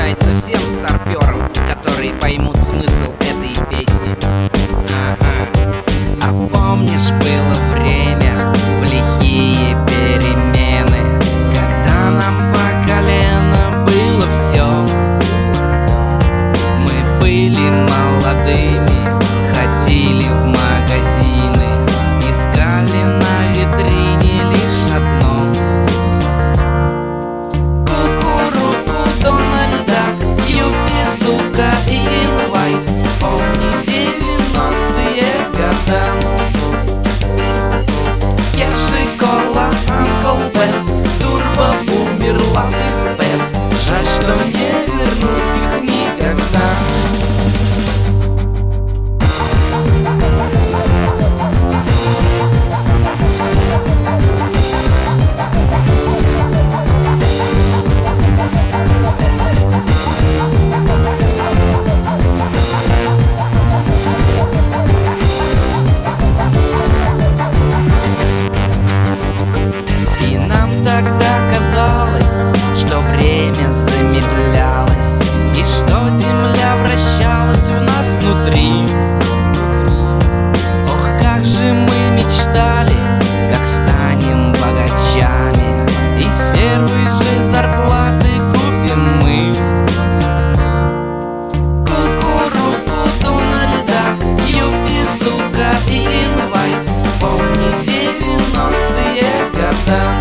достается всем старпёрам, которые поймут смысл этой песни. Ага. А помнишь, было время в лихие перемены, когда нам по колено было все. Мы были молодыми, ходили в магазины, искали на витрине лишь одно: Кукуруку, Дональд Дак, Юпизука и Инвайт. Вспомни 90-е года. Яши-кола, Анкл Бенц, Турбо, Бумер, Лав и Спец. Жаль, что не вернуть их никогда. Тогда казалось, что время замедлялось, и что земля вращалась у нас внутри. Ох, как же мы мечтали, как станем богачами, и с первой же зарплаты купим мы Кукуруку, Дональд Дак, Юпизука и Инвайт. Вспомни 90-е года.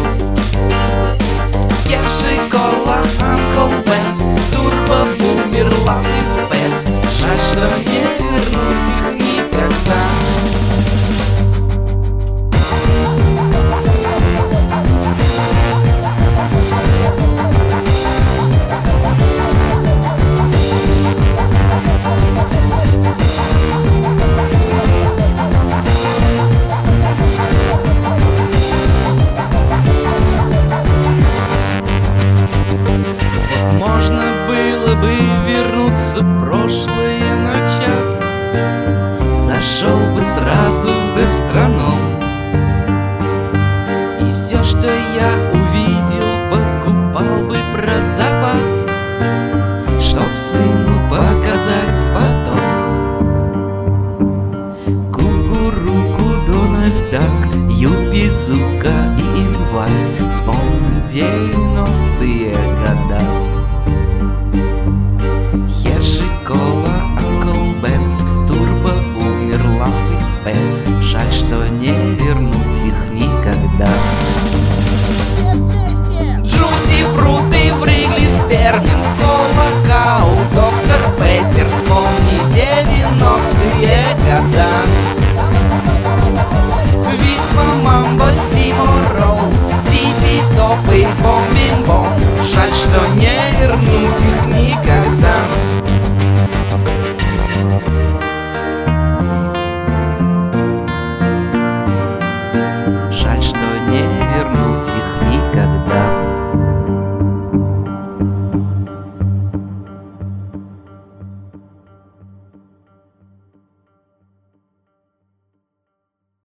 Яши-кола, Анкл Бенц, Турбо, Бумер, Лав и Спец. Жаль, что не вернуть их никогда. Можно было бы вернуться в прошлое на час, зашел бы сразу